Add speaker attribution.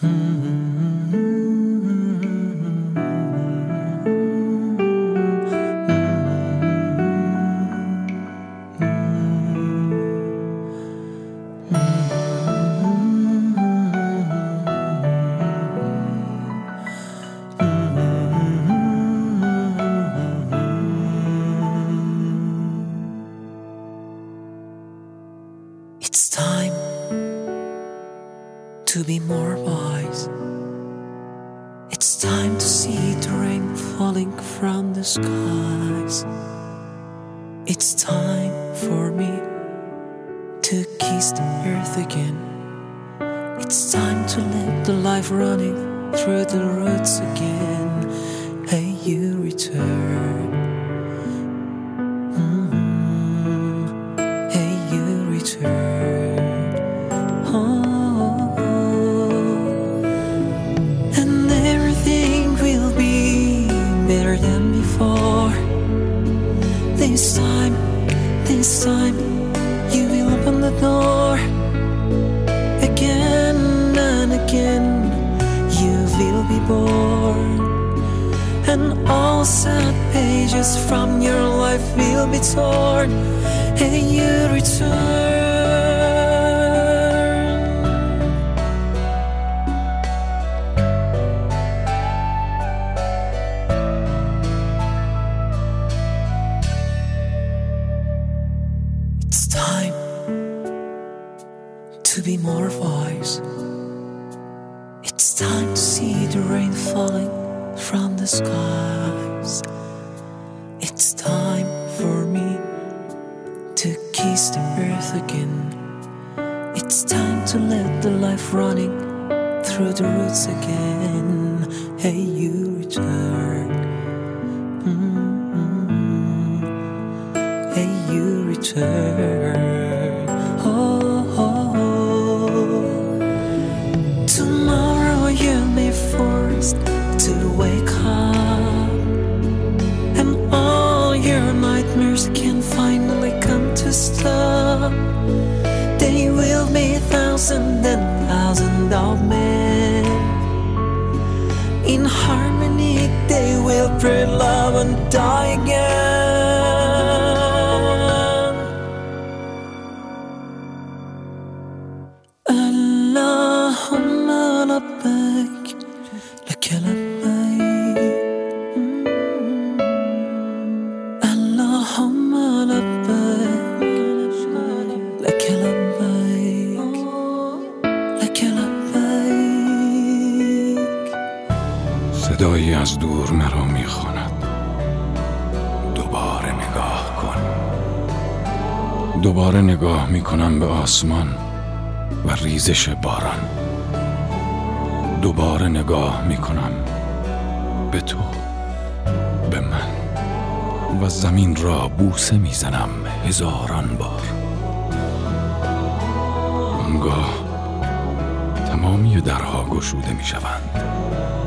Speaker 1: It's time to be more wise. It's time to see the rain falling from the skies. It's time for me to kiss the earth again. It's time to let the life running through the roots again. Hey, you return. Hey, you return. Oh, and everything will be better than before. This time, you will open the door. Again and again, you will be born. And all sad pages from your life will be torn. Hey, you return. It's time to be more wise. It's time to see the rain falling from the skies. It's time for me to kiss the earth again. It's time to let the life running through the roots again. Hey, you return. Hey, you return. Oh. Tomorrow you'll be forced to wake up, and all your nightmares can finally come to stop. They will be thousands and thousands of men. In harmony they will pray love and die again. Allahumma labbaik laka labbaik. Allahumma labbaik laka labbaik. Laka labbaik.
Speaker 2: صدایی از دور مرا میخواند، دوباره نگاه کن. دوباره نگاه میکنم به آسمان و ریزش باران. دوباره نگاه میکنم به تو، به من، و زمین را بوسه میزنم هزاران بار. آنگاه تمامی درها گشوده میشوند